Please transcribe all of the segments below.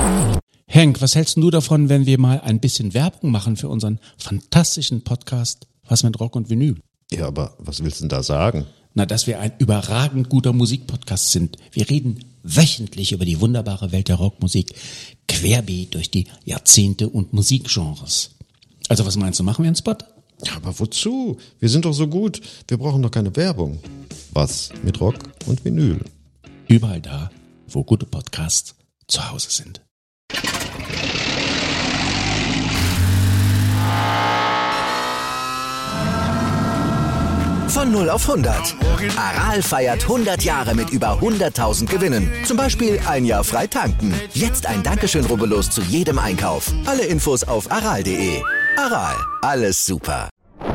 Henk, was hältst du davon, wenn wir mal ein bisschen Werbung machen für unseren fantastischen Podcast Was mit Rock und Vinyl? Ja, aber was willst du denn da sagen? Na, dass wir ein überragend guter Musikpodcast sind. Wir reden wöchentlich über die wunderbare Welt der Rockmusik, querbeet durch die Jahrzehnte und Musikgenres. Also was meinst du, machen wir einen Spot? Ja, aber wozu? Wir sind doch so gut. Wir brauchen doch keine Werbung. Was mit Rock und Vinyl? Überall da, wo gute Podcasts zu Hause sind. Von 0 auf 100. Aral feiert 100 Jahre mit über 100.000 Gewinnen. Zum Beispiel ein Jahr frei tanken. Jetzt ein Dankeschön, rubbellos zu jedem Einkauf. Alle Infos auf aral.de. Aral, alles super.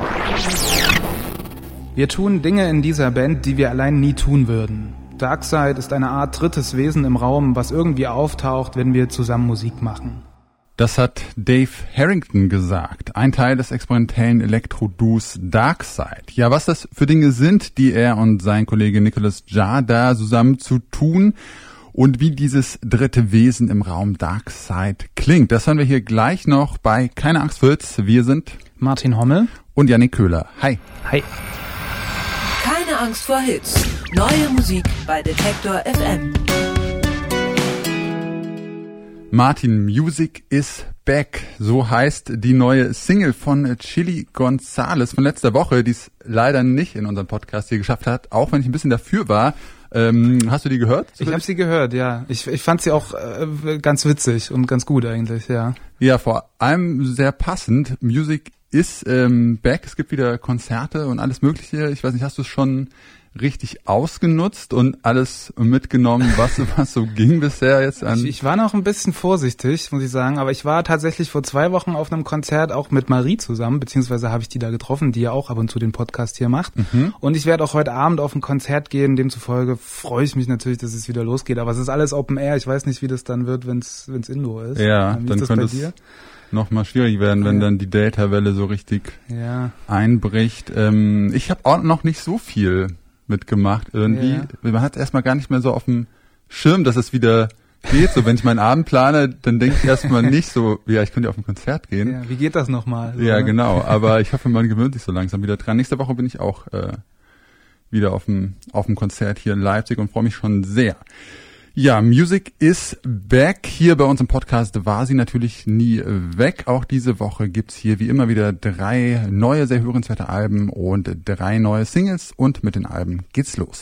Wir tun Dinge in dieser Band, die wir allein nie tun würden. Darkside ist eine Art drittes Wesen im Raum, was irgendwie auftaucht, wenn wir zusammen Musik machen. Das hat Dave Harrington gesagt, ein Teil des experimentellen Elektro-Duos Darkside. Ja, was das für Dinge sind, die er und sein Kollege Nicholas Jah da zusammen zu tun und wie dieses dritte Wesen im Raum Darkside klingt, das hören wir hier gleich noch bei Keine Angst vor Hits. Wir sind Martin Hommel und Yannick Köhler. Hi. Hi. Keine Angst vor Hits. Neue Musik bei Detektor FM. Martin, Music is back. So heißt die neue Single von Chili Gonzales von letzter Woche, die es leider nicht in unserem Podcast hier geschafft hat, auch wenn ich ein bisschen dafür war. Hast du die gehört? Ich habe sie gehört, ja. Ich fand sie auch ganz witzig und ganz gut eigentlich, ja. Ja, vor allem sehr passend. Music is back. Es gibt wieder Konzerte und alles Mögliche. Ich weiß nicht, hast du es schon richtig ausgenutzt und alles mitgenommen, was so ging bisher jetzt an? Ich war noch ein bisschen vorsichtig, muss ich sagen, aber ich war tatsächlich vor 2 Wochen auf einem Konzert auch mit Marie zusammen, beziehungsweise habe ich die da getroffen, die ja auch ab und zu den Podcast hier macht. Mhm. Und ich werde auch heute Abend auf ein Konzert gehen, demzufolge freue ich mich natürlich, dass es wieder losgeht, aber es ist alles Open Air, ich weiß nicht, wie das dann wird, wenn's Indoor ist. Ja, dann könnte es noch mal schwierig werden, wenn dann die Delta-Welle so richtig einbricht. Ich habe auch noch nicht so viel mitgemacht irgendwie. Ja. Man hat erstmal gar nicht mehr so auf dem Schirm, dass es wieder geht. So, wenn ich meinen Abend plane, dann denke ich erstmal nicht so, ja, ich könnte ja auf ein Konzert gehen. Ja, wie geht das nochmal? So, ja, genau. Aber ich hoffe, man gewöhnt sich so langsam wieder dran. Nächste Woche bin ich auch wieder auf dem Konzert hier in Leipzig und freue mich schon sehr. Ja, Music is back. Hier bei uns im Podcast war sie natürlich nie weg. Auch diese Woche gibt's hier wie immer wieder 3 neue, sehr hörenswerte Alben und 3 neue Singles. Und mit den Alben geht's los.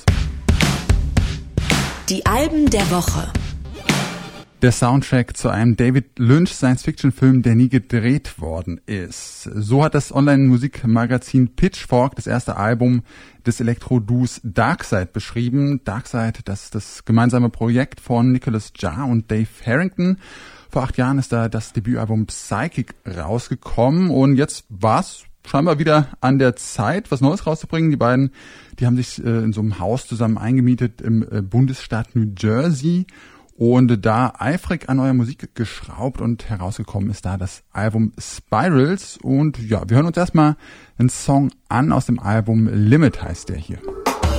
Die Alben der Woche. Der Soundtrack zu einem David Lynch Science-Fiction-Film, der nie gedreht worden ist. So hat das Online-Musikmagazin Pitchfork das erste Album des Elektro-Duos Darkside beschrieben. Darkside, das ist das gemeinsame Projekt von Nicholas Jah und Dave Harrington. Vor 8 Jahren ist da das Debütalbum Psychic rausgekommen und jetzt war's scheinbar wieder an der Zeit, was Neues rauszubringen. Die beiden, die haben sich in so einem Haus zusammen eingemietet im Bundesstaat New Jersey und da eifrig an neuer Musik geschraubt und herausgekommen ist da das Album Spirals. Und ja, wir hören uns erstmal einen Song an aus dem Album Limit, heißt der hier.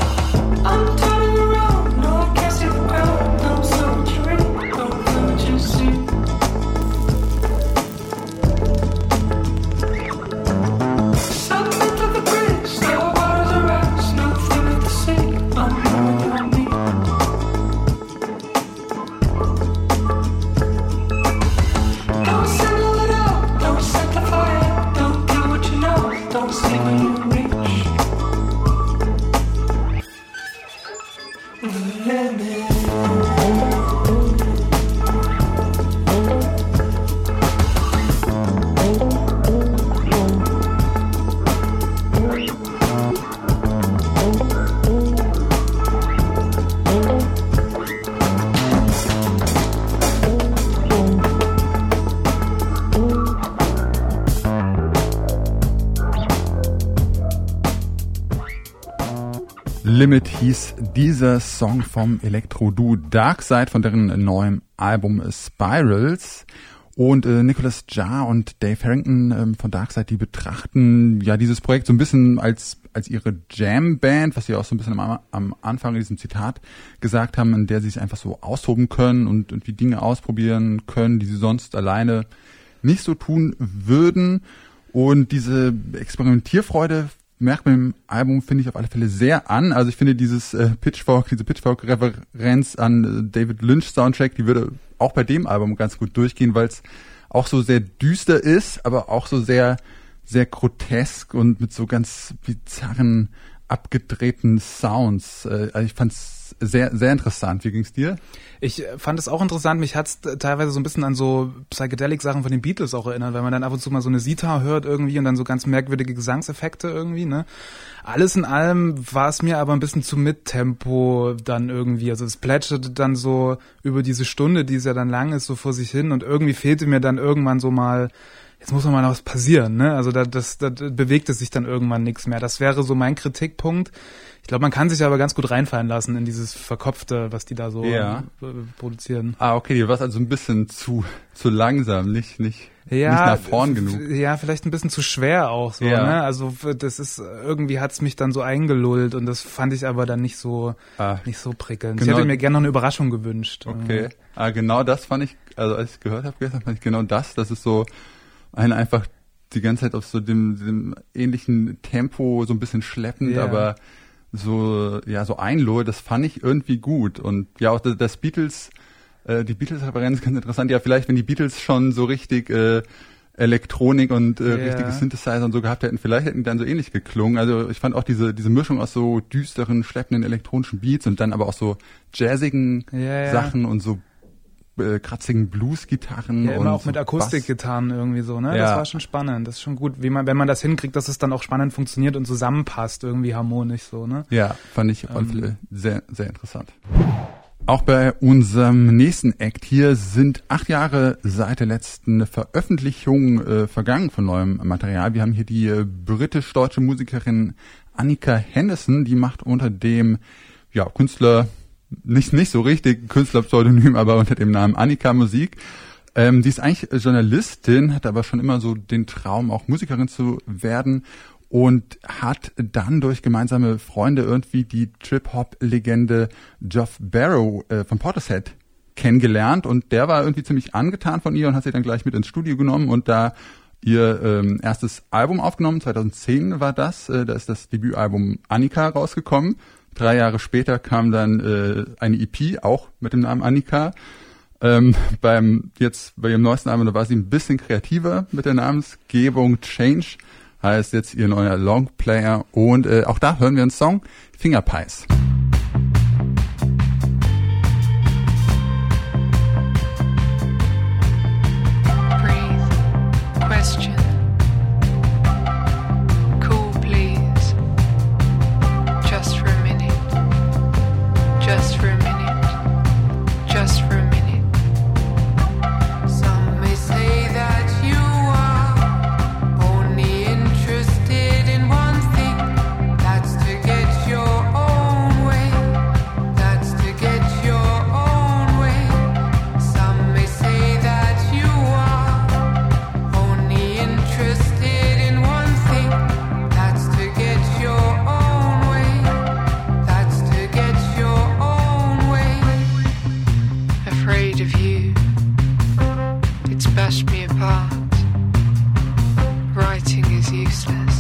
Limit hieß dieser Song vom Elektro-Duo Darkside von deren neuem Album Spirals. Und Nicholas Jarre und Dave Harrington von Darkside, die betrachten ja dieses Projekt so ein bisschen als ihre Jam-Band, was sie auch so ein bisschen am Anfang in diesem Zitat gesagt haben, in der sie sich einfach so austoben können und irgendwie Dinge ausprobieren können, die sie sonst alleine nicht so tun würden. Und diese Experimentierfreude merkt man im Album, finde ich, auf alle Fälle sehr an. Also ich finde diese Pitchfork-Referenz an David Lynch Soundtrack, die würde auch bei dem Album ganz gut durchgehen, weil es auch so sehr düster ist, aber auch so sehr, sehr grotesk und mit so ganz bizarren, abgedrehten Sounds. Also ich fand's sehr, sehr interessant. Wie ging's dir? Ich fand es auch interessant. Mich hat's teilweise so ein bisschen an so Psychedelic-Sachen von den Beatles auch erinnert, weil man dann ab und zu mal so eine Sitar hört irgendwie und dann so ganz merkwürdige Gesangseffekte irgendwie, ne? Alles in allem war es mir aber ein bisschen zu Mittempo dann irgendwie. Also es plätscherte dann so über diese Stunde, die es ja dann lang ist, so vor sich hin und irgendwie fehlte mir dann irgendwann so mal, jetzt muss noch mal was passieren, ne? Also da bewegte sich dann irgendwann nichts mehr. Das wäre so mein Kritikpunkt. Ich glaube, man kann sich aber ganz gut reinfallen lassen in dieses Verkopfte, was die da so produzieren. Ah, okay, die war also ein bisschen zu langsam, nicht nach vorn genug. Ja, vielleicht ein bisschen zu schwer auch so, ne? Also das ist, irgendwie hat's mich dann so eingelullt und das fand ich aber dann nicht so prickelnd. Genau. Ich hätte mir gerne noch eine Überraschung gewünscht. Okay. Genau das fand ich, also als ich gehört habe gestern, fand ich genau das ist so einfach die ganze Zeit auf so dem ähnlichen Tempo, so ein bisschen schleppend, aber so einlullt, das fand ich irgendwie gut. Und ja, auch die Beatles-Referenz ganz interessant. Ja, vielleicht, wenn die Beatles schon so richtig Elektronik und richtige Synthesizer und so gehabt hätten, vielleicht hätten die dann so ähnlich geklungen. Also ich fand auch diese Mischung aus so düsteren, schleppenden elektronischen Beats und dann aber auch so jazzigen Sachen und so kratzigen Blues-Gitarren. Ja, immer auch mit Akustikgitarren irgendwie so, ne? Das war schon spannend. Das ist schon gut, wenn man das hinkriegt, dass es dann auch spannend funktioniert und zusammenpasst, irgendwie harmonisch so, ne? Ja, fand ich auf alle Fälle sehr, sehr interessant. Auch bei unserem nächsten Act hier sind 8 Jahre seit der letzten Veröffentlichung vergangen von neuem Material. Wir haben hier die britisch-deutsche Musikerin Annika Henderson, die macht unter dem Künstler, nicht so richtig Künstlerpseudonym, aber unter dem Namen Annika Musik. Die ist eigentlich Journalistin, hat aber schon immer so den Traum, auch Musikerin zu werden und hat dann durch gemeinsame Freunde irgendwie die Trip-Hop-Legende Geoff Barrow von Portishead kennengelernt und der war irgendwie ziemlich angetan von ihr und hat sie dann gleich mit ins Studio genommen und da ihr erstes Album aufgenommen, 2010 war das, da ist das Debütalbum Annika rausgekommen. 3 Jahre später kam dann eine EP, auch mit dem Namen Annika. Bei ihrem neuesten Album, da war sie ein bisschen kreativer mit der Namensgebung. Change heißt jetzt ihr neuer Longplayer. Und auch da hören wir einen Song, Finger Pies. Breathe. Question. Cool, please. Just for a minute. Just for a minute. Just for a minute. Some may say that you are only interested in one thing. That's to get your own way. That's to get your own way. Some may say that you are only interested in one thing. That's to get your own way. That's to get your own way. Afraid of you, it's bashed me apart. Writing is useless.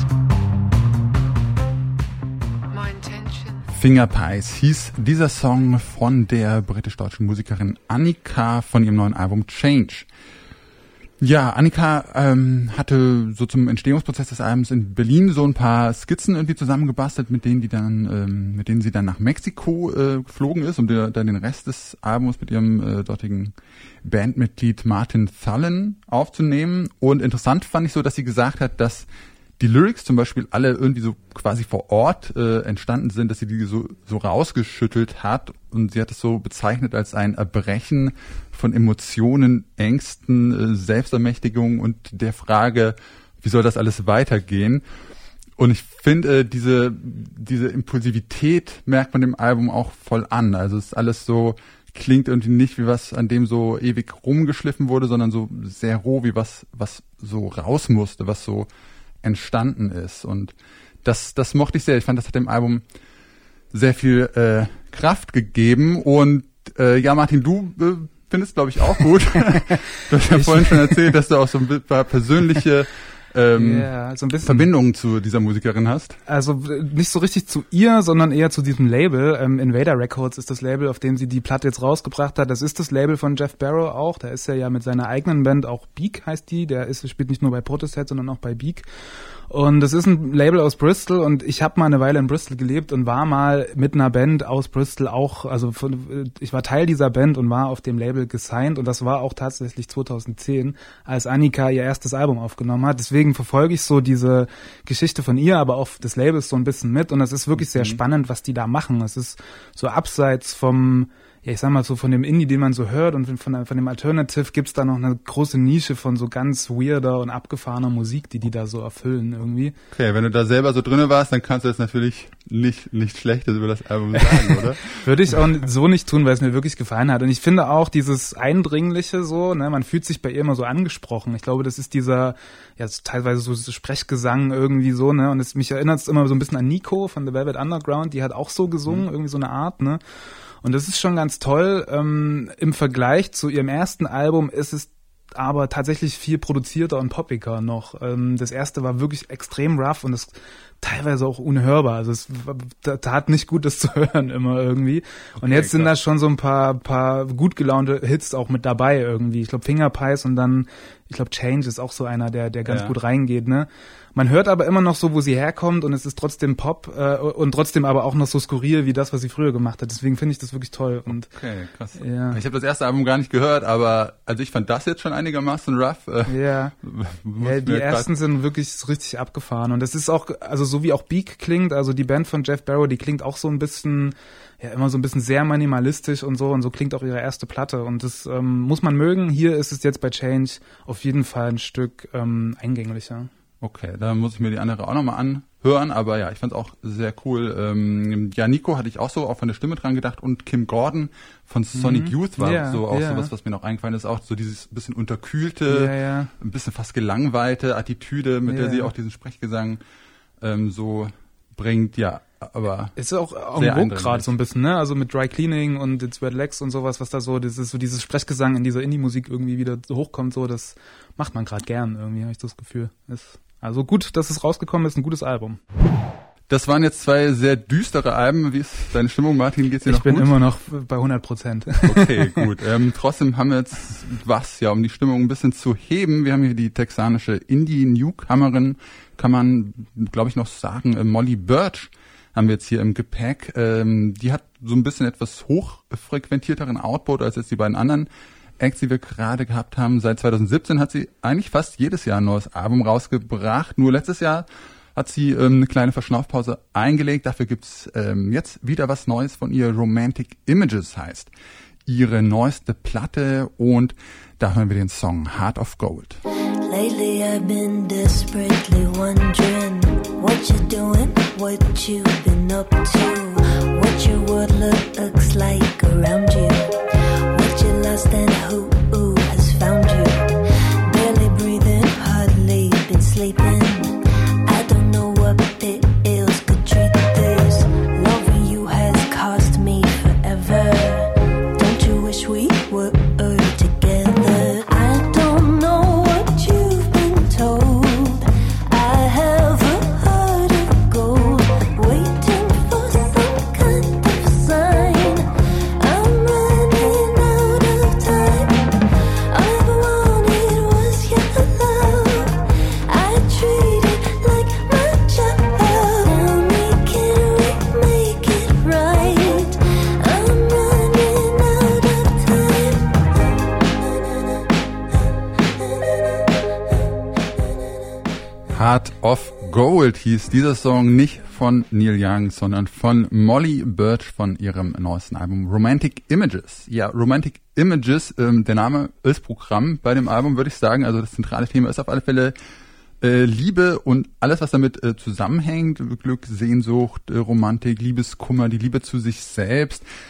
My intention. Finger Pies hieß dieser Song von der britisch-deutschen Musikerin Annika von ihrem neuen Album Change. Ja, Annika hatte so zum Entstehungsprozess des Albums in Berlin so ein paar Skizzen irgendwie zusammengebastelt, mit denen sie dann nach Mexiko geflogen ist, um dann den Rest des Albums mit ihrem dortigen Bandmitglied Martin Thulin aufzunehmen. Und interessant fand ich so, dass sie gesagt hat, dass die Lyrics zum Beispiel alle irgendwie so quasi vor Ort entstanden sind, dass sie die so rausgeschüttelt hat und sie hat es so bezeichnet als ein Erbrechen von Emotionen, Ängsten, Selbstermächtigung und der Frage, wie soll das alles weitergehen? Und ich finde, diese Impulsivität merkt man dem Album auch voll an. Also es ist alles so klingt irgendwie nicht wie was, an dem so ewig rumgeschliffen wurde, sondern so sehr roh wie was so raus musste, was so entstanden ist. Und das mochte ich sehr. Ich fand, das hat dem Album sehr viel Kraft gegeben. Und ja, Martin, du findest, glaube ich, auch gut. Du hast ja vorhin schon erzählt, dass du auch so ein paar persönliche so ein bisschen Verbindungen zu dieser Musikerin hast. Also nicht so richtig zu ihr, sondern eher zu diesem Label. Invader Records ist das Label, auf dem sie die Platte jetzt rausgebracht hat. Das ist das Label von Jeff Barrow auch. Da ist er ja mit seiner eigenen Band, auch Beak heißt die. Spielt nicht nur bei Portishead, sondern auch bei Beak. Und das ist ein Label aus Bristol und ich habe mal eine Weile in Bristol gelebt und war mal mit einer Band aus Bristol auch, ich war Teil dieser Band und war auf dem Label gesigned und das war auch tatsächlich 2010, als Annika ihr erstes Album aufgenommen hat. Deswegen verfolge ich so diese Geschichte von ihr, aber auch des Labels so ein bisschen mit und es ist wirklich sehr spannend, was die da machen. Es ist so abseits vom, ja, ich sag mal so von dem Indie, den man so hört und von dem Alternative gibt's da noch eine große Nische von so ganz weirder und abgefahrener Musik, die da so erfüllen irgendwie. Okay, wenn du da selber so drinne warst, dann kannst du jetzt natürlich nicht Schlechtes über das Album sagen, oder? Würde ich auch so nicht tun, weil es mir wirklich gefallen hat. Und ich finde auch dieses Eindringliche so, ne, man fühlt sich bei ihr immer so angesprochen. Ich glaube, das ist dieser, ja, teilweise so Sprechgesang irgendwie so, ne, und mich erinnert es immer so ein bisschen an Nico von The Velvet Underground, die hat auch so gesungen, irgendwie so eine Art, ne. Und das ist schon ganz toll. Im Vergleich zu ihrem ersten Album ist es aber tatsächlich viel produzierter und poppiger noch. Das erste war wirklich extrem rough und es teilweise auch unhörbar. Also es tat nicht gut, das zu hören immer irgendwie. Und jetzt sind da schon so ein paar gut gelaunte Hits auch mit dabei irgendwie. Ich glaube Finger Pies und dann, ich glaube Change ist auch so einer, der ganz gut reingeht, ne? Man hört aber immer noch so, wo sie herkommt und es ist trotzdem Pop und trotzdem aber auch noch so skurril wie das, was sie früher gemacht hat. Deswegen finde ich das wirklich toll. Und okay, krass. Ja. Ich habe das erste Album gar nicht gehört, aber also ich fand das jetzt schon einigermaßen rough. Ja, die ersten sind wirklich richtig abgefahren und das ist auch, also so wie auch Beak klingt, also die Band von Jeff Barrow, die klingt auch so ein bisschen, ja immer so ein bisschen sehr minimalistisch und so klingt auch ihre erste Platte und das muss man mögen. Hier ist es jetzt bei Change auf jeden Fall ein Stück eingänglicher. Okay, da muss ich mir die andere auch nochmal anhören, aber ja, ich fand's auch sehr cool. Ja, Nico hatte ich auch so, auch von der Stimme dran gedacht und Kim Gordon von Sonic Youth war sowas, was mir noch eingefallen ist, auch so dieses bisschen unterkühlte, ein bisschen fast gelangweilte Attitüde, mit der sie auch diesen Sprechgesang so bringt, ja, aber ist auch en vogue gerade so ein bisschen, ne? Also mit Dry Cleaning und It's Red Legs und sowas, was da so, dieses Sprechgesang in dieser Indie-Musik irgendwie wieder so hochkommt, so, das macht man gerade gern irgendwie, habe ich das Gefühl. Also gut, dass es rausgekommen ist, ein gutes Album. Das waren jetzt zwei sehr düstere Alben. Wie ist deine Stimmung, Martin? Geht's dir noch gut? Ich bin immer noch bei 100%. Okay, gut. Trotzdem haben wir jetzt um die Stimmung ein bisschen zu heben. Wir haben hier die texanische Indie-Newcomerin, kann man, glaube ich, noch sagen, Molly Birch haben wir jetzt hier im Gepäck. Die hat so ein bisschen etwas hochfrequentierteren Output als jetzt die beiden anderen Acts, die wir gerade gehabt haben. Seit 2017 hat sie eigentlich fast jedes Jahr ein neues Album rausgebracht. Nur letztes Jahr hat sie eine kleine Verschnaufpause eingelegt. Dafür gibt's jetzt wieder was Neues von ihr. Romantic Images heißt ihre neueste Platte. Und da hören wir den Song Heart of Gold. Lately I've been desperately wondering what you're doing, what you've been up to, what your world looks like around you, what you lost and who has found you. Barely breathing, hardly been sleeping. I don't know what pills could treat this. Loving you has cost me forever. Don't you wish we were together? I don't know what you've been told. I have a heart of gold, waiting for some kind of sign. I'm running out of time. All I ever wanted was your love. I treat it like my child. Tell me, can we make it right? I'm running out of time. Heart of Gold hieß dieser Song, nicht von Neil Young, sondern von Molly Birch von ihrem neuesten Album Romantic Images. Ja, Romantic Images, der Name ist Programm bei dem Album, würde ich sagen. Also das zentrale Thema ist auf alle Fälle Liebe und alles, was damit zusammenhängt. Glück, Sehnsucht, Romantik, Liebeskummer, die Liebe zu sich selbst.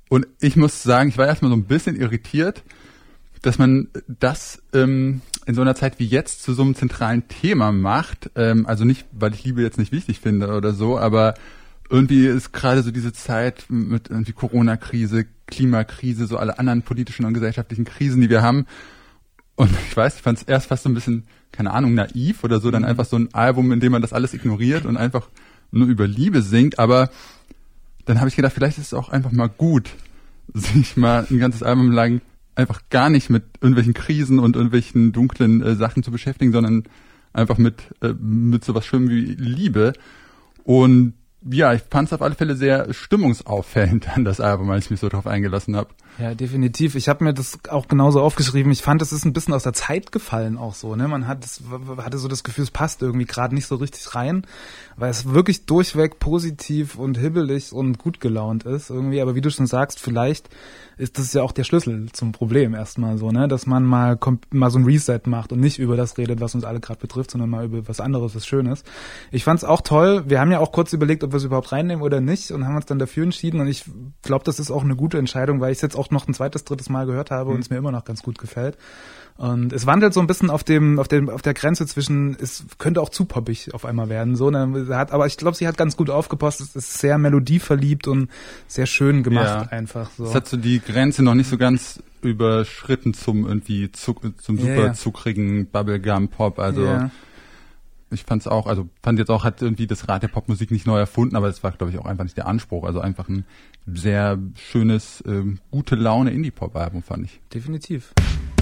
Und ich muss sagen, ich war erstmal so ein bisschen irritiert, dass man das in so einer Zeit wie jetzt zu so einem zentralen Thema macht. Also nicht, weil ich Liebe jetzt nicht wichtig finde oder so, aber irgendwie ist gerade so diese Zeit mit irgendwie Corona-Krise, Klimakrise, so alle anderen politischen und gesellschaftlichen Krisen, die wir haben. Und ich fand es erst fast so ein bisschen, keine Ahnung, naiv oder so, dann einfach so ein Album, in dem man das alles ignoriert und einfach nur über Liebe singt. Aber dann habe ich gedacht, vielleicht ist es auch einfach mal gut, sich mal ein ganzes Album lang einfach gar nicht mit irgendwelchen Krisen und irgendwelchen dunklen Sachen zu beschäftigen, sondern einfach mit sowas Schönem wie Liebe. Und ja, ich fand es auf alle Fälle sehr stimmungsauffällend an das Album, als ich mich so drauf eingelassen habe. Ja, definitiv. Ich habe mir das auch genauso aufgeschrieben. Ich fand, es ist ein bisschen aus der Zeit gefallen auch so. Ne, man hatte so das Gefühl, es passt irgendwie gerade nicht so richtig rein, weil es wirklich durchweg positiv und hibbelig und gut gelaunt ist irgendwie. Aber wie du schon sagst, vielleicht ist das ja auch der Schlüssel zum Problem erstmal so, ne, dass man mal so ein Reset macht und nicht über das redet, was uns alle gerade betrifft, sondern mal über was anderes, was Schönes. Ich fand's auch toll. Wir haben ja auch kurz überlegt, ob wir es überhaupt reinnehmen oder nicht und haben uns dann dafür entschieden. Und ich glaube, das ist auch eine gute Entscheidung, weil ich es jetzt auch noch ein zweites, drittes Mal gehört habe und es mir immer noch ganz gut gefällt. Und es wandelt so ein bisschen auf der Grenze zwischen, es könnte auch zu poppig auf einmal werden, so, aber ich glaube, sie hat ganz gut aufgepasst. Es ist sehr melodieverliebt und sehr schön gemacht, einfach so. Es hat so die Grenze noch nicht so ganz überschritten zum irgendwie super zuckrigen Bubblegum-Pop, also ich fand jetzt auch, hat irgendwie das Rad der Popmusik nicht neu erfunden, aber es war, glaube ich, auch einfach nicht der Anspruch, also einfach ein sehr schönes, gute Laune Indie-Pop-Album, fand ich. Definitiv.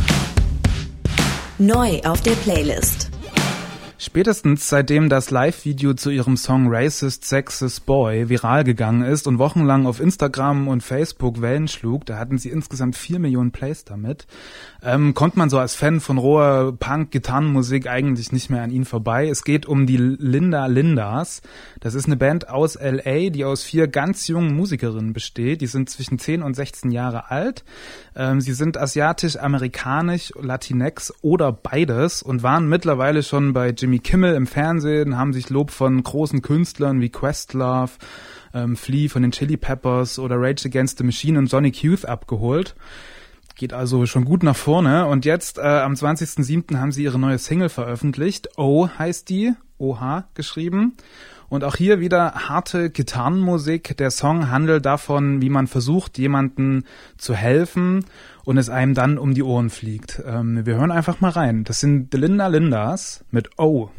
Neu auf der Playlist. Spätestens seitdem das Live-Video zu ihrem Song Racist, Sexist Boy viral gegangen ist und wochenlang auf Instagram und Facebook Wellen schlug, da hatten sie insgesamt 4 Millionen Plays damit, kommt man so als Fan von roher Punk-Gitarrenmusik eigentlich nicht mehr an ihn vorbei. Es geht um die Linda Lindas. Das ist eine Band aus L.A., die aus 4 ganz jungen Musikerinnen besteht. Die sind zwischen 10 und 16 Jahre alt. Sie sind asiatisch, amerikanisch, Latinx oder beides und waren mittlerweile schon bei Jimmy Kimmel im Fernsehen, haben sich Lob von großen Künstlern wie Questlove, Flea von den Chili Peppers oder Rage Against the Machine und Sonic Youth abgeholt. Geht also schon gut nach vorne. Und jetzt am 20.07. haben sie ihre neue Single veröffentlicht. Oh heißt die, OH geschrieben. Und auch hier wieder harte Gitarrenmusik. Der Song handelt davon, wie man versucht, jemandem zu helfen und es einem dann um die Ohren fliegt. Wir hören einfach mal rein. Das sind die Linda Lindas mit Oh.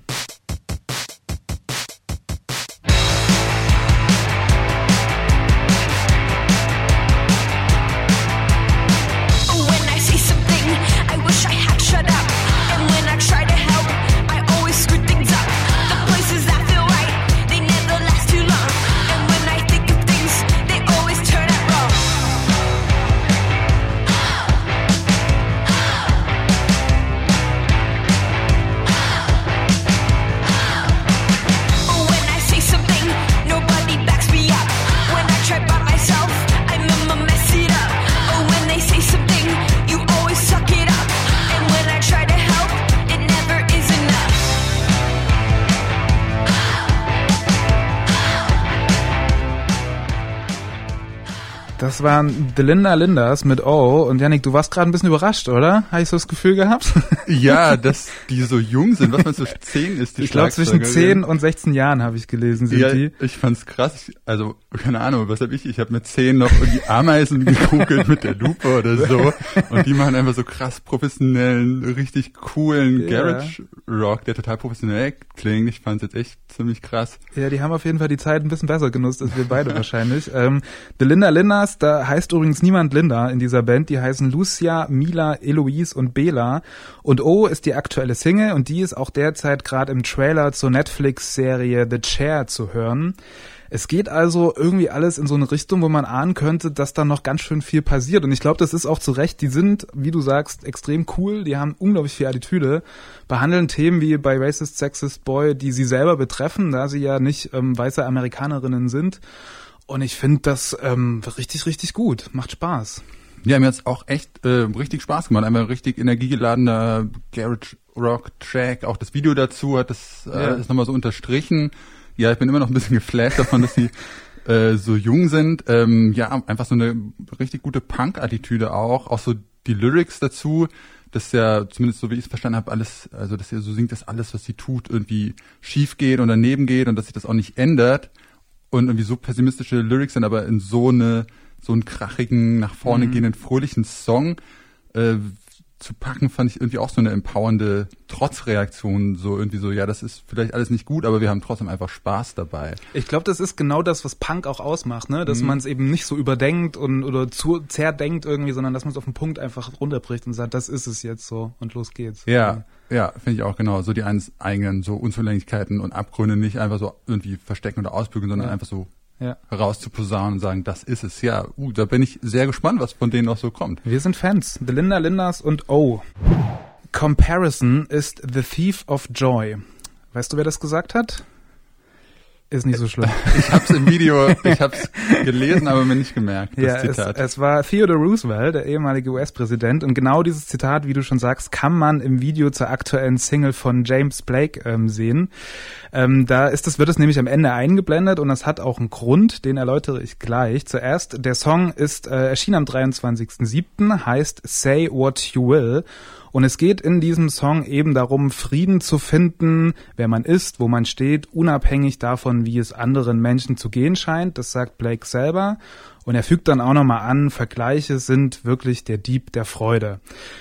Das waren die Linda Lindas mit Oh. Und Yannick, du warst gerade ein bisschen überrascht, oder? Habe ich so das Gefühl gehabt? Ja, dass die so jung sind. Was meinst du, 10 ist die Ich glaube, zwischen 10 und 16 Jahren habe ich gelesen, sind die. Ich fand's krass. Also, keine Ahnung, was habe ich? Ich habe mit 10 noch irgendwie Ameisen gegoogelt mit der Lupe oder so. Und die machen einfach so krass professionellen, richtig coolen Garage-Rock, der total professionell klingt. Ich fand's jetzt echt ziemlich krass. Ja, die haben auf jeden Fall die Zeit ein bisschen besser genutzt als wir beide wahrscheinlich. Die Linda Lindas, da heißt übrigens niemand Linda in dieser Band. Die heißen Lucia, Mila, Eloise und Bela. Und Oh ist die aktuelle Single und die ist auch derzeit gerade im Trailer zur Netflix-Serie The Chair zu hören. Es geht also irgendwie alles in so eine Richtung, wo man ahnen könnte, dass da noch ganz schön viel passiert. Und ich glaube, das ist auch zu Recht. Die sind, wie du sagst, extrem cool. Die haben unglaublich viel Attitüde, behandeln Themen wie bei Racist, Sexist Boy, die sie selber betreffen, da sie ja nicht weiße Amerikanerinnen sind. Und ich finde das richtig, richtig gut. Macht Spaß. Ja, mir hat's auch echt richtig Spaß gemacht. Einfach ein richtig energiegeladener Garage-Rock-Track. Auch das Video dazu hat das ist nochmal so unterstrichen. Ja, ich bin immer noch ein bisschen geflasht davon, dass sie so jung sind. Ja, einfach so eine richtig gute Punk-Attitüde auch so die Lyrics dazu, dass ja, zumindest so wie ich es verstanden habe, alles, also dass ihr so singt, dass alles, was sie tut, irgendwie schief geht und daneben geht und dass sich das auch nicht ändert und irgendwie so pessimistische Lyrics sind, aber in so einen krachigen, nach vorne gehenden, fröhlichen Song zu packen, fand ich irgendwie auch so eine empowernde Trotzreaktion, so irgendwie so, ja, das ist vielleicht alles nicht gut, aber wir haben trotzdem einfach Spaß dabei. Ich glaube, das ist genau das, was Punk auch ausmacht, ne? Dass man es eben nicht so überdenkt oder zu zerdenkt irgendwie, sondern dass man es auf den Punkt einfach runterbricht und sagt, das ist es jetzt so und los geht's. Ja, finde ich auch genau. So die eigenen so Unzulänglichkeiten und Abgründe nicht einfach so irgendwie verstecken oder ausbügeln, sondern einfach so herauszuposaunen und sagen, das ist es. Ja, da bin ich sehr gespannt, was von denen noch so kommt. Wir sind Fans. The Linda Lindas und O. Comparison ist the thief of joy. Weißt du, wer das gesagt hat? Ist nicht so schlimm. Ich hab's im Video, ich hab's gelesen, aber mir nicht gemerkt, das Zitat. Es war Theodore Roosevelt, der ehemalige US-Präsident, und genau dieses Zitat, wie du schon sagst, kann man im Video zur aktuellen Single von James Blake sehen. Wird es nämlich am Ende eingeblendet und das hat auch einen Grund, den erläutere ich gleich. Zuerst, der Song ist erschienen am 23.07., heißt Say What You Will. Und es geht in diesem Song eben darum, Frieden zu finden, wer man ist, wo man steht, unabhängig davon, wie es anderen Menschen zu gehen scheint. Das sagt Blake selber. Und er fügt dann auch nochmal an, Vergleiche sind wirklich der Dieb der Freude.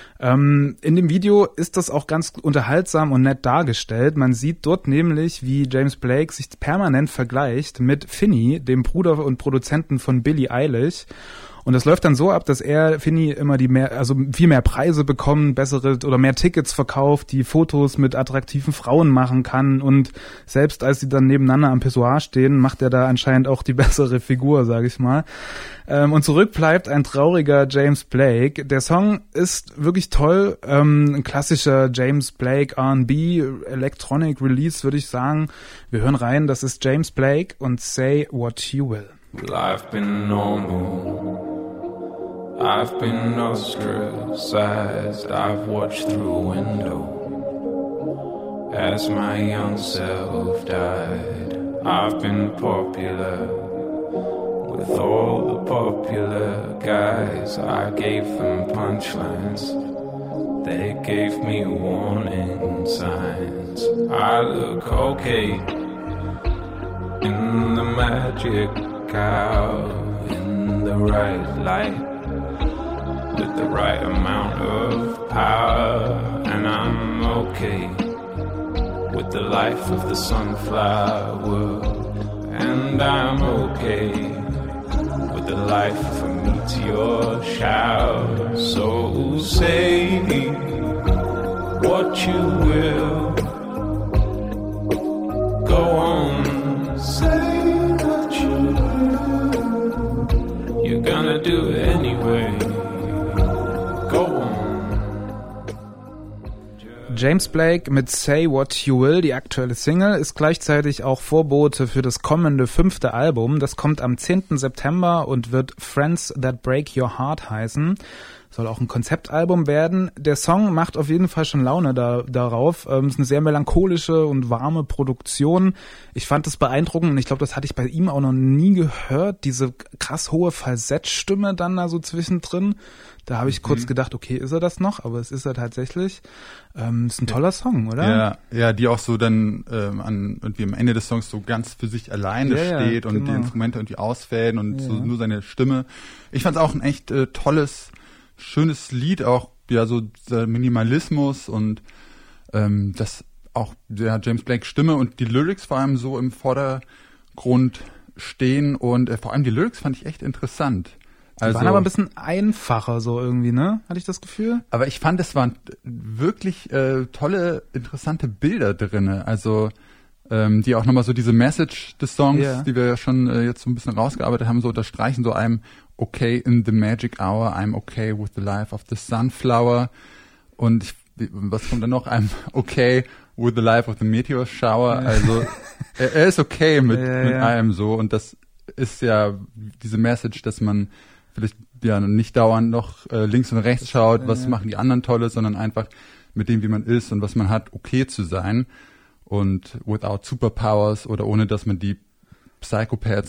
In dem Video ist das auch ganz unterhaltsam und nett dargestellt. Man sieht dort nämlich, wie James Blake sich permanent vergleicht mit Finny, dem Bruder und Produzenten von Billie Eilish. Und das läuft dann so ab, dass Finny immer viel mehr Preise bekommt, bessere oder mehr Tickets verkauft, die Fotos mit attraktiven Frauen machen kann und selbst als sie dann nebeneinander am Pissoir stehen, macht er da anscheinend auch die bessere Figur, sage ich mal. Und zurück bleibt ein trauriger James Blake. Der Song ist wirklich toll, ein klassischer James Blake R&B Electronic Release, würde ich sagen. Wir hören rein, das ist James Blake und Say What You Will. Life been normal. I've been ostracized. I've watched through a window as my young self died. I've been popular with all the popular guys. I gave them punchlines. They gave me warning signs. I look okay in the magic hour, in the right light, with the right amount of power, and I'm okay with the life of the sunflower, and I'm okay with the life of a meteor shower. So say what you will, go on, say what you will, you're gonna do it anyway. James Blake mit Say What You Will, die aktuelle Single, ist gleichzeitig auch Vorbote für das kommende 5. Album. Das kommt am 10. September und wird Friends That Break Your Heart heißen. Soll auch ein Konzeptalbum werden. Der Song macht auf jeden Fall schon Laune darauf. Ist eine sehr melancholische und warme Produktion. Ich fand das beeindruckend und ich glaube, das hatte ich bei ihm auch noch nie gehört. Diese krass hohe Falsettstimme dann da so zwischendrin. Da habe ich kurz gedacht, okay, ist er das noch? Aber es ist er tatsächlich. Ist ein toller Song, oder? Ja, die auch so dann irgendwie am Ende des Songs so ganz für sich alleine steht und die Instrumente irgendwie ausfäden und so nur seine Stimme. Ich fand es auch ein echt tolles, schönes Lied, auch ja so der Minimalismus und das auch der James Blake Stimme und die Lyrics vor allem so im Vordergrund stehen und vor allem die Lyrics fand ich echt interessant. Die waren aber ein bisschen einfacher so irgendwie, ne? Hatte ich das Gefühl? Aber ich fand, es waren wirklich tolle, interessante Bilder drinne. Also die auch nochmal so diese Message des Songs, die wir ja schon jetzt so ein bisschen rausgearbeitet haben, so unterstreichen, so I'm okay in the magic hour, I'm okay with the life of the sunflower. Und was kommt dann noch? I'm okay with the life of the meteor shower. Also er ist okay mit allem so. Und das ist ja diese Message, dass man vielleicht ja nicht dauernd noch links und rechts schaut, was machen die anderen Tolles, sondern einfach mit dem, wie man ist und was man hat, okay zu sein und without superpowers oder ohne, dass man die Psychopaths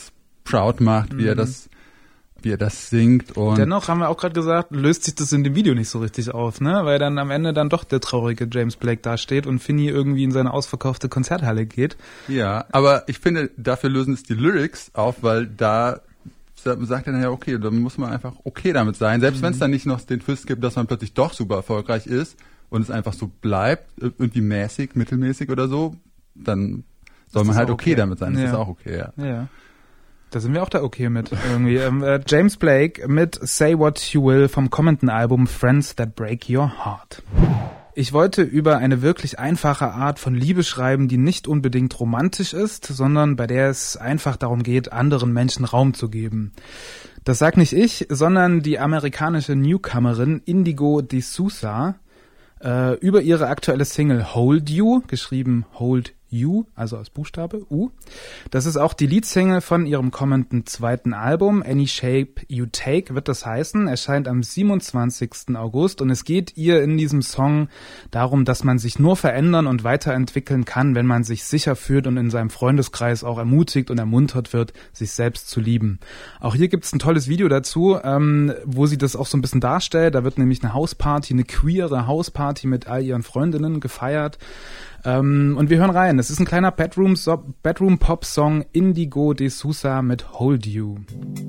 proud macht, wie er das singt. Und dennoch haben wir auch gerade gesagt, löst sich das in dem Video nicht so richtig auf, ne? Weil dann am Ende dann doch der traurige James Blake da steht und Finny irgendwie in seine ausverkaufte Konzerthalle geht. Ja, aber ich finde, dafür lösen es die Lyrics auf, weil da sagt er dann ja, okay, dann muss man einfach okay damit sein. Selbst wenn es dann nicht noch den Twist gibt, dass man plötzlich doch super erfolgreich ist und es einfach so bleibt, irgendwie mäßig, mittelmäßig oder so, dann soll man halt okay damit sein. Das ist auch okay, Ja. Da sind wir auch da okay mit irgendwie. James Blake mit Say What You Will vom kommenden Album Friends That Break Your Heart. Ich wollte über eine wirklich einfache Art von Liebe schreiben, die nicht unbedingt romantisch ist, sondern bei der es einfach darum geht, anderen Menschen Raum zu geben. Das sagt nicht ich, sondern die amerikanische Newcomerin Indigo D'Souza über ihre aktuelle Single Hold You, geschrieben Hold You, also als Buchstabe U. Das ist auch die Leadsingle von ihrem kommenden zweiten Album, Any Shape You Take wird das heißen, erscheint am 27. August und es geht ihr in diesem Song darum, dass man sich nur verändern und weiterentwickeln kann, wenn man sich sicher fühlt und in seinem Freundeskreis auch ermutigt und ermuntert wird, sich selbst zu lieben. Auch hier gibt's ein tolles Video dazu, wo sie das auch so ein bisschen darstellt. Da wird nämlich eine Hausparty, eine queere Hausparty mit all ihren Freundinnen gefeiert. Und wir hören rein. Es ist ein kleiner Bedroom-Pop-Song, Indigo D'Souza mit Hold You.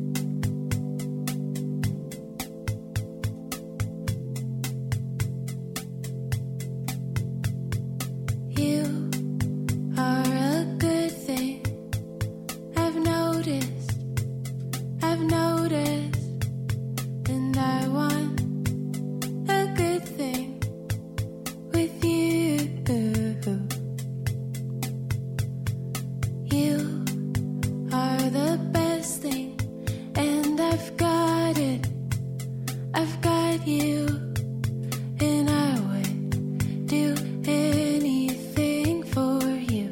You are a good thing. I've noticed, and I want a good thing with you. You are the best thing, and I've got it. I've got you, and I would do anything for you.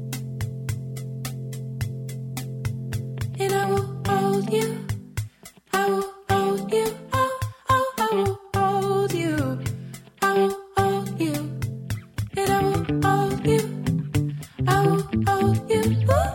And I will hold you. I will hold you. Oh, oh, I will hold you. I will hold you. And I will hold you. I will hold you.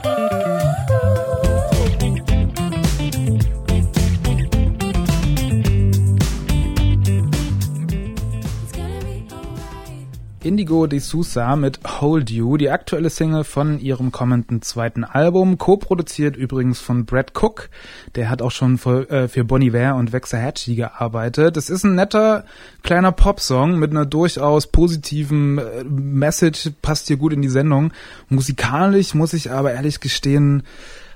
Indigo D'Souza mit Hold You, die aktuelle Single von ihrem kommenden zweiten Album, co-produziert übrigens von Brad Cook, der hat auch schon für Bon Iver und Waxahachie gearbeitet. Es ist ein netter kleiner Popsong mit einer durchaus positiven Message, passt hier gut in die Sendung. Musikalisch muss ich aber ehrlich gestehen,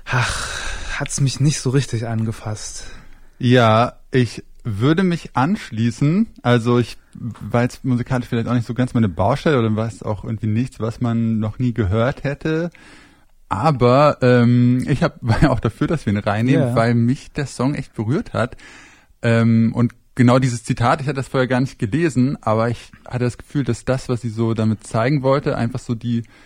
hat's mich nicht so richtig angefasst. Ja, ich würde mich anschließen, also ich weiß musikalisch vielleicht auch nicht so ganz meine Baustelle oder weiß auch irgendwie nichts, was man noch nie gehört hätte, aber ich war ja auch dafür, dass wir ihn reinnehmen, weil mich der Song echt berührt hat und genau dieses Zitat, ich hatte das vorher gar nicht gelesen, aber ich hatte das Gefühl, dass das, was sie so damit zeigen wollte, einfach so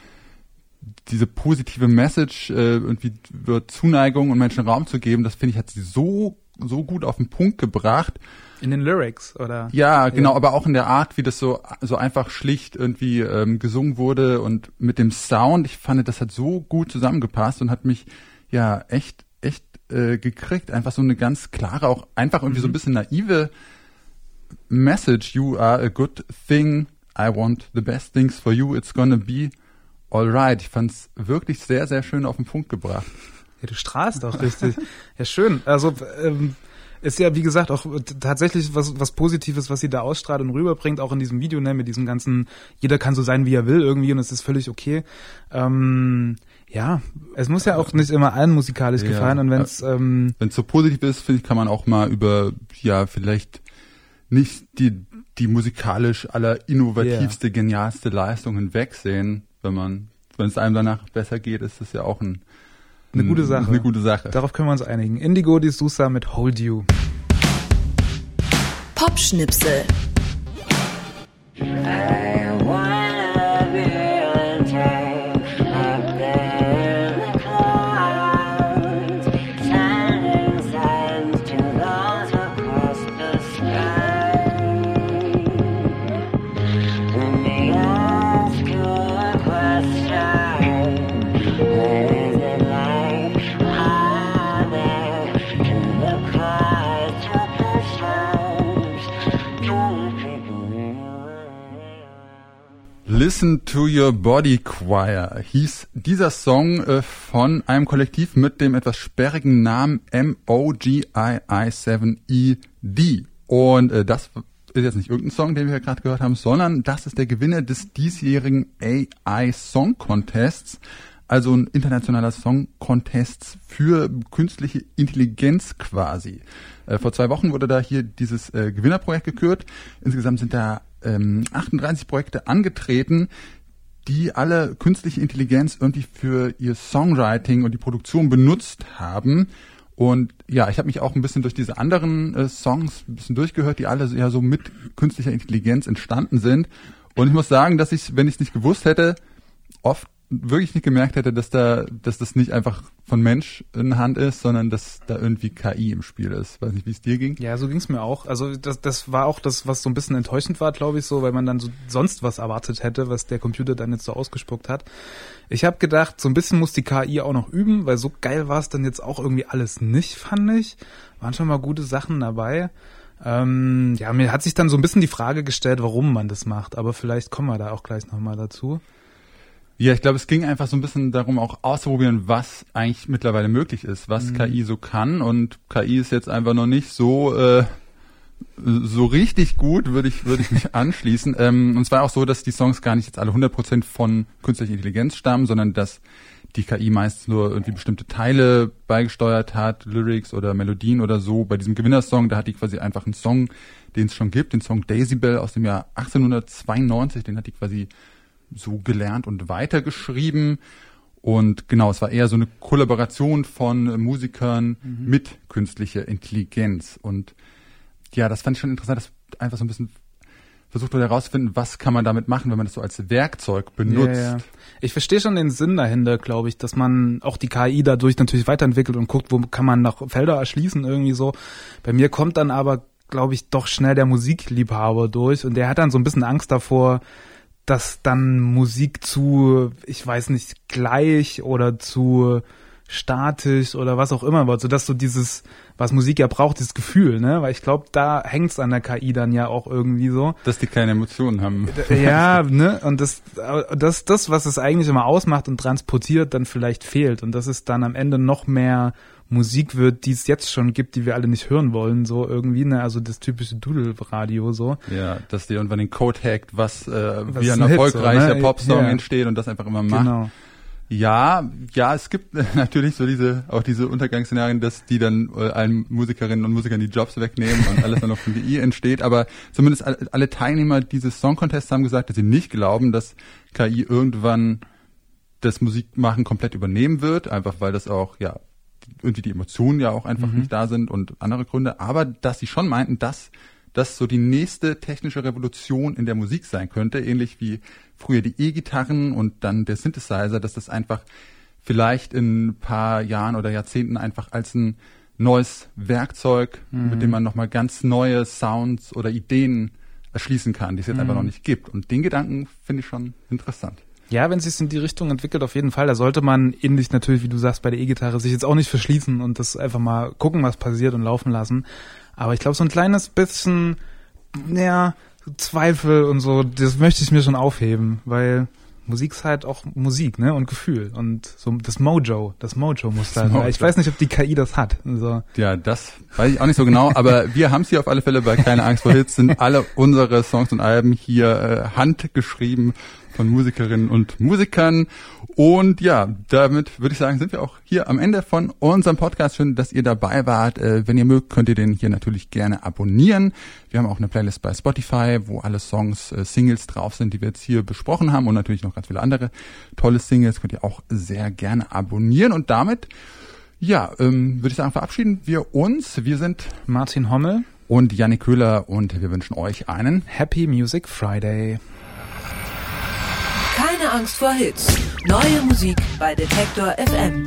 diese positive Message, irgendwie Zuneigung und Menschen Raum zu geben, das finde ich, hat sie so gut auf den Punkt gebracht. In den Lyrics, oder? Ja, genau, aber auch in der Art, wie das so einfach schlicht irgendwie gesungen wurde und mit dem Sound. Ich fand, das hat so gut zusammengepasst und hat mich ja echt gekriegt. Einfach so eine ganz klare, auch einfach irgendwie so ein bisschen naive Message. You are a good thing. I want the best things for you. It's gonna be alright. Ich fand's wirklich sehr, sehr schön auf den Punkt gebracht. Ja, du strahlst auch richtig. Ja, schön. Also ist ja, wie gesagt, auch tatsächlich was Positives, was sie da ausstrahlt und rüberbringt, auch in diesem Video, ne, mit diesem ganzen, jeder kann so sein, wie er will irgendwie und es ist völlig okay. Ja, es muss ja auch nicht immer allen musikalisch gefallen und wenn es so positiv ist, finde ich, kann man auch mal über, vielleicht nicht die musikalisch allerinnovativste, genialste Leistung hinwegsehen. Wenn es einem danach besser geht, ist das ja auch eine gute Sache. Darauf können wir uns einigen. Indigo D'Souza mit Hold You. Popschnipsel. Listen to Your Body Choir hieß dieser Song von einem Kollektiv mit dem etwas sperrigen Namen MOGII7ED. Und das ist jetzt nicht irgendein Song, den wir gerade gehört haben, sondern das ist der Gewinner des diesjährigen AI Song Contests, also ein internationaler Song Contest für künstliche Intelligenz quasi. Vor 2 Wochen wurde da hier dieses Gewinnerprojekt gekürt. Insgesamt sind da 38 Projekte angetreten, die alle künstliche Intelligenz irgendwie für ihr Songwriting und die Produktion benutzt haben. Und ja, ich habe mich auch ein bisschen durch diese anderen Songs ein bisschen durchgehört, die alle ja so mit künstlicher Intelligenz entstanden sind. Und ich muss sagen, dass ich, wenn ich es nicht gewusst hätte, oft wirklich nicht gemerkt hätte, dass das nicht einfach von Mensch in Hand ist, sondern dass da irgendwie KI im Spiel ist. Weiß nicht, wie es dir ging. Ja, so ging es mir auch. Also das war auch das, was so ein bisschen enttäuschend war, glaube ich, so, weil man dann so sonst was erwartet hätte, was der Computer dann jetzt so ausgespuckt hat. Ich habe gedacht, so ein bisschen muss die KI auch noch üben, weil so geil war es dann jetzt auch irgendwie alles nicht, fand ich. Waren schon mal gute Sachen dabei. Ja, mir hat sich dann so ein bisschen die Frage gestellt, warum man das macht, aber vielleicht kommen wir da auch gleich nochmal dazu. Ja, ich glaube, es ging einfach so ein bisschen darum, auch auszuprobieren, was eigentlich mittlerweile möglich ist, was KI so kann. Und KI ist jetzt einfach noch nicht so richtig gut, würde ich mich anschließen. Und es war auch so, dass die Songs gar nicht jetzt alle 100% von künstlicher Intelligenz stammen, sondern dass die KI meist nur irgendwie bestimmte Teile beigesteuert hat, Lyrics oder Melodien oder so. Bei diesem Gewinnersong, da hat die quasi einfach einen Song, den es schon gibt, den Song Daisy Bell aus dem Jahr 1892, den hat die quasi so gelernt und weitergeschrieben. Und genau, es war eher so eine Kollaboration von Musikern mit künstlicher Intelligenz. Und ja, das fand ich schon interessant, dass einfach so ein bisschen versucht wurde herauszufinden, was kann man damit machen, wenn man das so als Werkzeug benutzt. Ja. Ich verstehe schon den Sinn dahinter, glaube ich, dass man auch die KI dadurch natürlich weiterentwickelt und guckt, wo kann man noch Felder erschließen, irgendwie so. Bei mir kommt dann aber, glaube ich, doch schnell der Musikliebhaber durch und der hat dann so ein bisschen Angst davor, dass dann Musik zu, ich weiß nicht, gleich oder zu statisch oder was auch immer wird, sodass so dieses, was Musik ja braucht, dieses Gefühl, ne? Weil ich glaube, da hängt's an der KI dann ja auch irgendwie so. Dass die keine Emotionen haben. Ja, ne? Und das, was es eigentlich immer ausmacht und transportiert, dann vielleicht fehlt. Und dass es dann am Ende noch mehr Musik wird, die es jetzt schon gibt, die wir alle nicht hören wollen, so irgendwie, ne, also das typische Doodle-Radio, so. Ja, dass die irgendwann den Code hackt, wie ein erfolgreicher Hit, so, ne? Popsong entsteht und das einfach immer macht. Genau. Ja, es gibt natürlich so diese Untergangsszenarien, dass die dann allen Musikerinnen und Musikern die Jobs wegnehmen und alles dann noch von KI entsteht, aber zumindest alle Teilnehmer dieses Song Contests haben gesagt, dass sie nicht glauben, dass KI irgendwann das Musikmachen komplett übernehmen wird, einfach weil das auch, ja, irgendwie die Emotionen ja auch einfach nicht da sind und andere Gründe, aber dass sie schon meinten, dass das so die nächste technische Revolution in der Musik sein könnte, ähnlich wie früher die E-Gitarren und dann der Synthesizer, dass das einfach vielleicht in ein paar Jahren oder Jahrzehnten einfach als ein neues Werkzeug, mit dem man nochmal ganz neue Sounds oder Ideen erschließen kann, die es jetzt einfach noch nicht gibt. Und den Gedanken finde ich schon interessant. Ja, wenn es sich in die Richtung entwickelt, auf jeden Fall. Da sollte man ähnlich natürlich, wie du sagst, bei der E-Gitarre sich jetzt auch nicht verschließen und das einfach mal gucken, was passiert und laufen lassen. Aber ich glaube, so ein kleines bisschen, Zweifel und so, das möchte ich mir schon aufheben, weil Musik ist halt auch Musik, ne, und Gefühl und so das Mojo muss da sein. Ich weiß nicht, ob die KI das hat. So. Ja, das weiß ich auch nicht so genau, aber wir haben es hier auf alle Fälle bei Keine Angst vor Hits, sind alle unsere Songs und Alben hier handgeschrieben von Musikerinnen und Musikern. Und ja, damit würde ich sagen, sind wir auch hier am Ende von unserem Podcast. Schön, dass ihr dabei wart. Wenn ihr mögt, könnt ihr den hier natürlich gerne abonnieren. Wir haben auch eine Playlist bei Spotify, wo alle Songs, Singles drauf sind, die wir jetzt hier besprochen haben und natürlich noch ganz viele andere tolle Singles. Könnt ihr auch sehr gerne abonnieren. Und damit, würde ich sagen, verabschieden wir uns. Wir sind Martin Hommel und Jannik Köhler und wir wünschen euch einen Happy Music Friday. Keine Angst vor Hits. Neue Musik bei Detektor FM.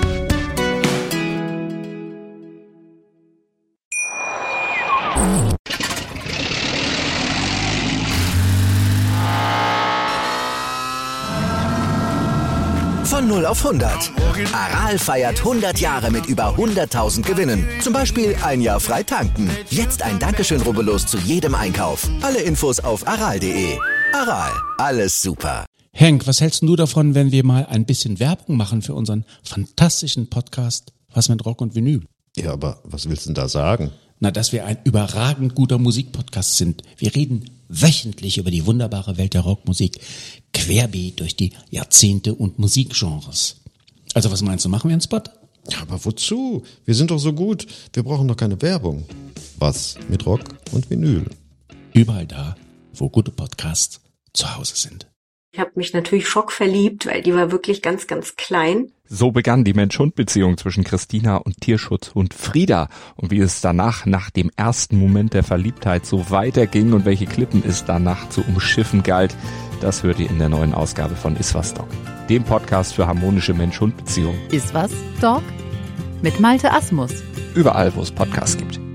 Von 0 auf 100. Aral feiert 100 Jahre mit über 100.000 Gewinnen. Zum Beispiel ein Jahr frei tanken. Jetzt ein Dankeschön, rubbellos zu jedem Einkauf. Alle Infos auf aral.de. Aral, alles super. Henk, was hältst du davon, wenn wir mal ein bisschen Werbung machen für unseren fantastischen Podcast Was mit Rock und Vinyl? Ja, aber was willst du denn da sagen? Na, dass wir ein überragend guter Musikpodcast sind. Wir reden wöchentlich über die wunderbare Welt der Rockmusik, querbeet durch die Jahrzehnte und Musikgenres. Also was meinst du, machen wir einen Spot? Ja, aber wozu? Wir sind doch so gut. Wir brauchen doch keine Werbung. Was mit Rock und Vinyl? Überall da, wo gute Podcasts zu Hause sind. Ich habe mich natürlich schockverliebt, weil die war wirklich ganz, ganz klein. So begann die Mensch-Hund-Beziehung zwischen Christina und Tierschutzhund Frieda. Und wie es danach, nach dem ersten Moment der Verliebtheit, so weiterging und welche Klippen es danach zu umschiffen galt, das hört ihr in der neuen Ausgabe von Iswas Dog, dem Podcast für harmonische Mensch-Hund-Beziehungen. Iswas Dog? Mit Malte Asmus. Überall, wo es Podcasts gibt.